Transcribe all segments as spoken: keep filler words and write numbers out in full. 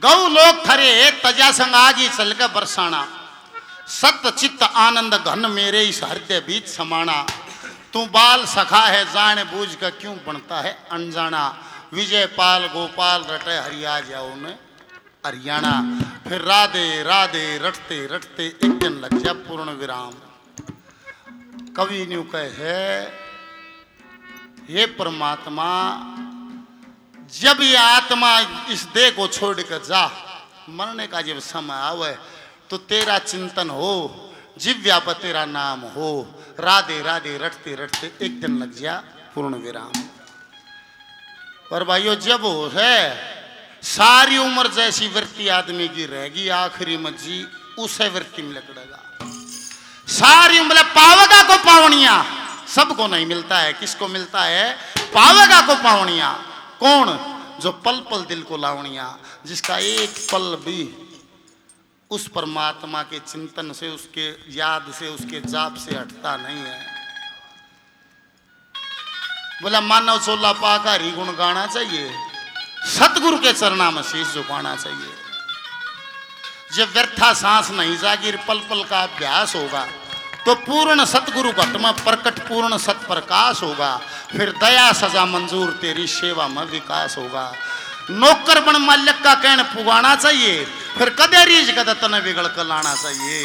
गौ लोग थरे तजा संग आगी चल के बरसाना, सत चित्त आनंद घन मेरे इस हृदय बीच समाना। तू बाल सखा है जान बूझ का क्यों बनता है अनजाना। विजय पाल गोपाल रटे हरिया जाओ ने हरियाणा। फिर राधे राधे रटते रटते एक दिन लग जा पूर्ण विराम। कवि न्यू कहे हे परमात्मा, जब ये आत्मा इस देह को छोड़ कर जा, मरने का जब समय आवे तो तेरा चिंतन हो, जिव्या पर तेरा नाम हो। राधे राधे रटते रटते एक दिन लग जा पूर्ण विराम। पर भाइयों जब हो है सारी उम्र जैसी वृत्ति आदमी की रहेगी, आखिरी में जी उसे वृत्ति में लकड़ेगा। सारी उम्र पावेगा को पावनिया सबको नहीं मिलता है। किसको मिलता है? पावेगा को पावनिया। कौन? जो पल पल दिल को लावनिया, जिसका एक पल भी उस परमात्मा के चिंतन से, उसके याद से, उसके जाप से हटता नहीं है। बोला मानव चोला पाका हरि गुण गाना चाहिए, सतगुरु के चरणा में शीश झुकाना चाहिए। जब व्यर्था सांस नहीं जागी, पल पल का अभ्यास होगा तो पूर्ण सतगुरु घट में प्रकट पूर्ण सत प्रकाश होगा। फिर दया सजा मंजूर तेरी सेवा में विकास होगा। नौकर बन मालिक का कहन पुगाना चाहिए, फिर कदे रीज कदे तने बिगड़ कर लाना चाहिए।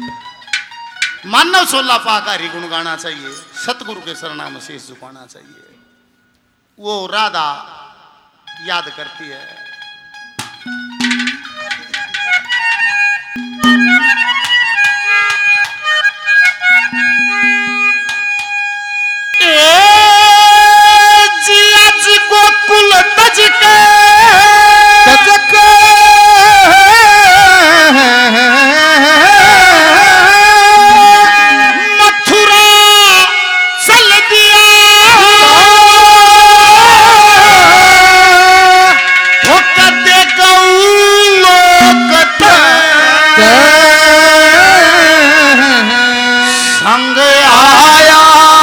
मानव सोला पाका हरि गुण गाना चाहिए, सतगुरु के शरणा में शीश झुकाना चाहिए। वो राधा याद करती है। जिया जी गोकुल तज के तज के मथुरा चल दिया। ठोकते गऊ लोग संग आया।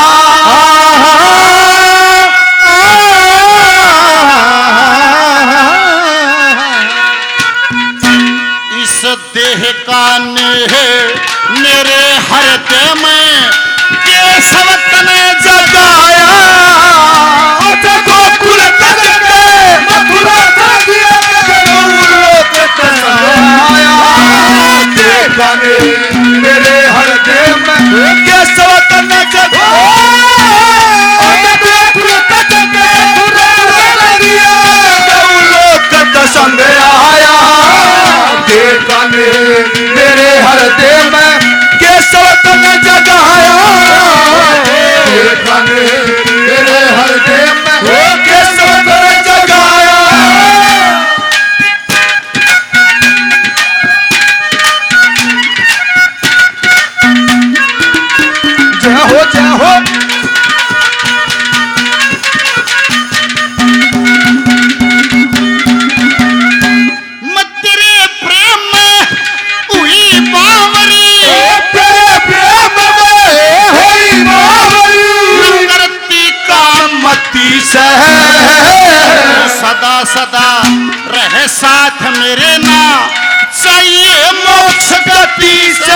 देह का नेह मेरे हृदय में केशवत ने जगाया। गोकुल तज के मथुरा तज आया। देह का नेह मेरे हृदय में केशवत ने जगाया। गोकुल तज के मथुरा संग आया। देखा मेरे हृदय में केशवत ने जगाया। देखा मेरे हृदय में केशवत ने जगाया। जय हो जय हो। सदा सदा रहे साथ मेरे ना चाहिए मोक्ष गति से।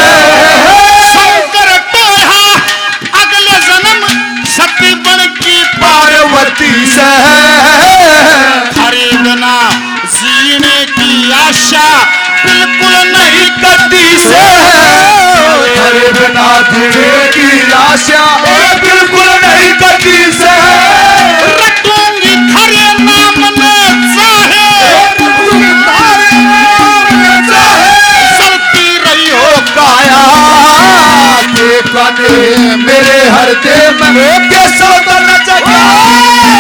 शंकर टोहा अगले जन्म सती बन की पार्वती से। हरे बिना जीने की आशा बिल्कुल नहीं करती से। हरे बिना जीने की आशा बिल्कुल नहीं करती से। रटूंगी हरे नाम में चाहे चलती रही हो काया। देखा मेरे हृदय में केशवत ने जगाया।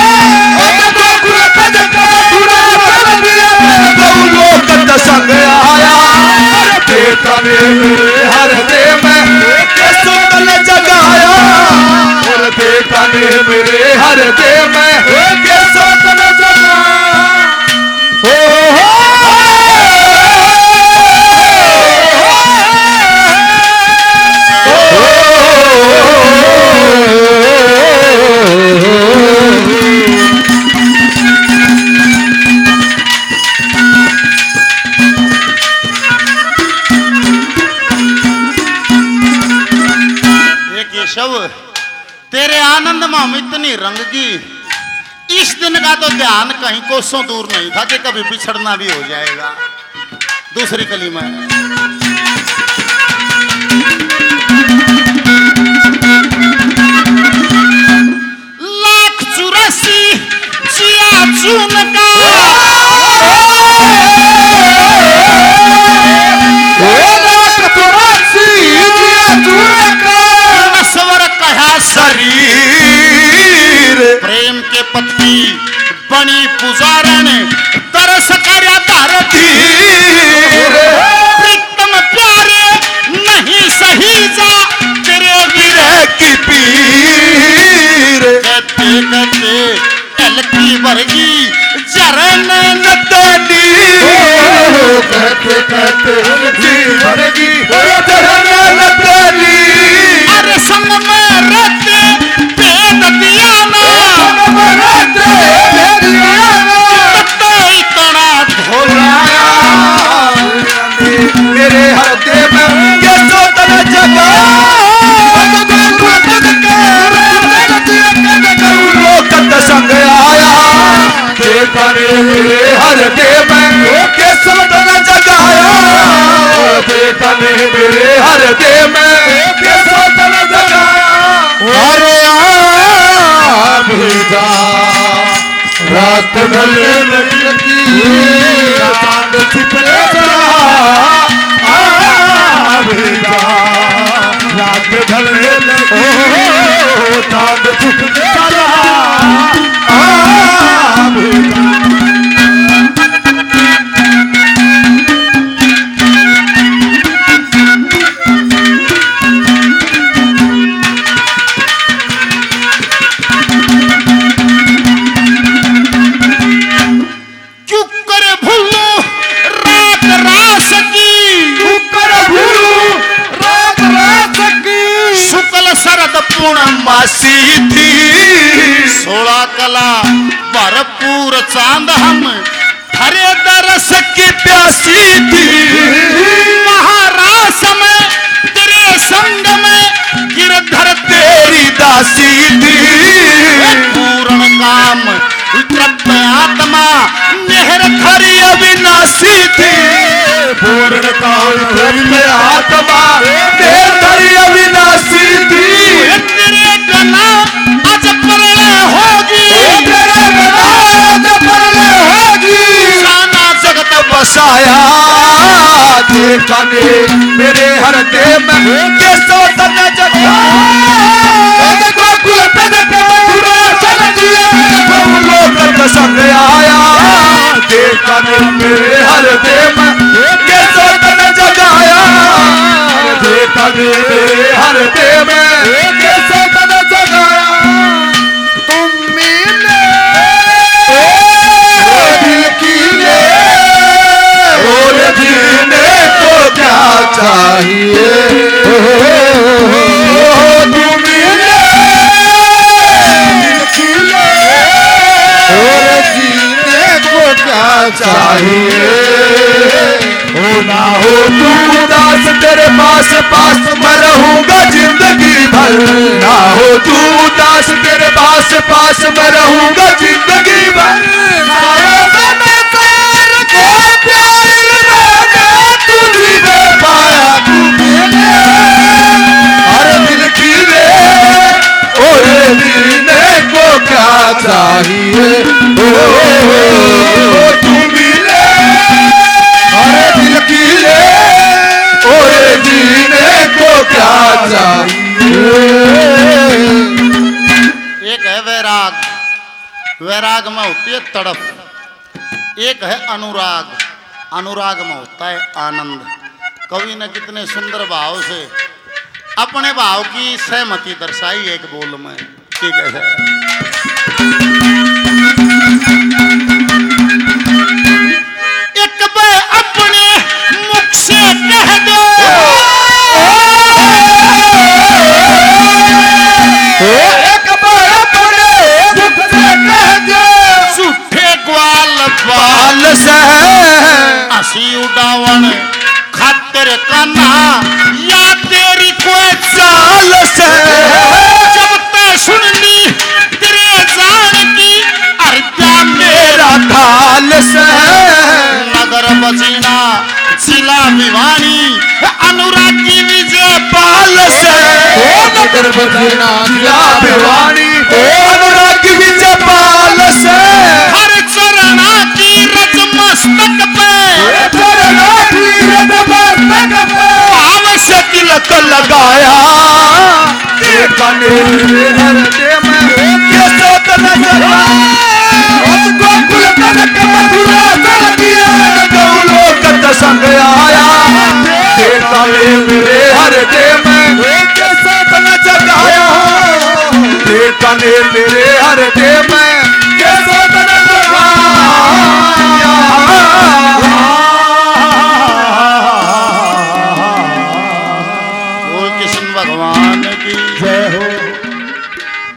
संग आया। देखा मेरे हृदय में केशवत ने जगाया। और देखा मेरे हृदय में केशवत ने जगाया। हो हो जब तेरे आनंद में हम इतनी रंगगी, इस दिन का तो ध्यान कहीं कोसों दूर नहीं था कि कभी बिछड़ना भी हो जाएगा। दूसरी कली में लाख चौरासी जिया चून का शरीर प्रेम के पत्नी बनी पुजारन तरस करया धरती प्रीतम प्यारे नहीं सही जा तेरे विरह की पीर कहते कहते कलकी वर्गी चरण नतनी कहते कहते कलकी वर्गी चरण नतनी अरे संग में रहते भेद दिया ना संग में रहते भेद दिया ना तो इतना धोलाया मेरे हृदय में ये सोतन जगा संग आया देखा मेरे हृदय में ये सोतन जगाया देखा मेरे हृदय में ये सोतन जगाया अरे आ भेजा रात ढलने लगी चांद छिपने चला आ भेजा रात ढलने लगी चांद छिपने चला आ भेजा पूर्णमासी थी सोलह कला भरपूर चांद हम हरे दरस की प्यासी थी महारास में तेरे संग में गिरधर तेरी दासी थी पूर्ण काम तृप्त आत्मा मेहर खरी अविनाशी थी पूर्ण काम तृप्त आत्मा मेहर खरी अविनाशी थी तेरे बिना आज प्रलय होगी तेरे बिना आज प्रलय होगी साना जगत बसाया देखा ने मेरे हृदय में के सोतन जगा गोकुल तक पूरा चल दिया लोक संग आया देखा ने मेरे हृदय में के सोतन जगाया देखा ने मेरे हृदय में के सोतन जगाया तुम मिले दिल की ले और जीने को क्या चाहिए तुम मिले दिल की ले और जीने को क्या चाहिए हो ना हो तुम उदास तेरे पास पास मैं रहूंगा जिंदगी भर ना हो तू उदास तेरे पास पास मैं रहूंगा जिंदगी भर पाया तू मिले हर दिल की ले और जीने को क्या चाहिए ओ तू मिले हर दिल की ले और जीने को क्या चाहिए। एक है वैराग, वैराग में होती है तड़प, एक है अनुराग, अनुराग में होता है आनंद। कवि ने कितने सुंदर भाव से अपने भाव की सहमति दर्शाई एक बोल में। ठीक है एक बार अपने मुख से कह दो एक बार अपने मुख से कह दो झूठे ग्वाल बाल से हंसी उड़ावन खातिर कना या तेरी तेरी कोई चाल से जब तक सुन ली तेरे जान की अर्जा मेरा थाल से नगर बजीना जिला भिवानी अनुरागी विजय पाल से नगर बजीना जिला भिवानी अनुरागी विजय पाल से हर चरणा की रज मस्तक पे चरणा की रज मस्तक पे भाव से तिलक लगाया देखा मेरे हृदय में ये सोच नजर उसको कुल तनक मधुरा सलगिया गौलो कत संग आया देखा मेरे हृदय में ये सोच नजर आया देखा मेरे हृदय में ये सोच नजर आया बोल कृष्ण भगवान की जय हो।